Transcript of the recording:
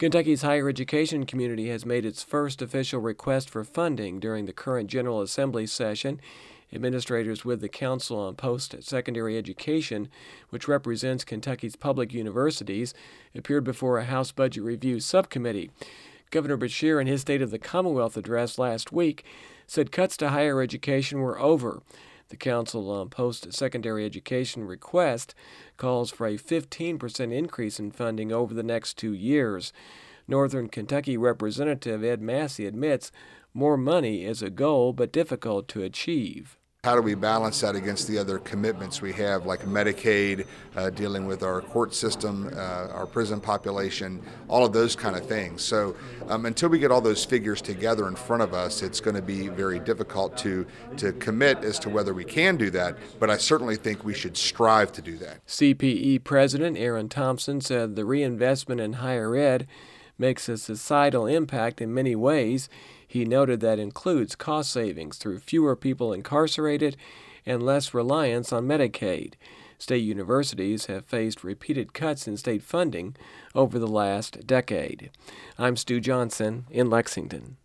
Kentucky's higher education community has made its first official request for funding during the current General Assembly session. Administrators with the Council on Post-Secondary Education, which represents Kentucky's public universities, appeared before a House Budget Review subcommittee. Governor Beshear, in his State of the Commonwealth address last week, said cuts to higher education were over. The Council on Post-Secondary Education request calls for a 15% increase in funding over the next 2 years. Northern Kentucky Representative Ed Massey admits more money is a goal but difficult to achieve. How do we balance that against the other commitments we have, like Medicaid, dealing with our court system, our prison population, all of those kind of things. So until we get all those figures together in front of us, it's going to be very difficult to commit as to whether we can do that, but I certainly think we should strive to do that. CPE President Aaron Thompson said the reinvestment in higher ed makes a societal impact in many ways. He noted that includes cost savings through fewer people incarcerated and less reliance on Medicaid. State universities have faced repeated cuts in state funding over the last decade. I'm Stu Johnson in Lexington.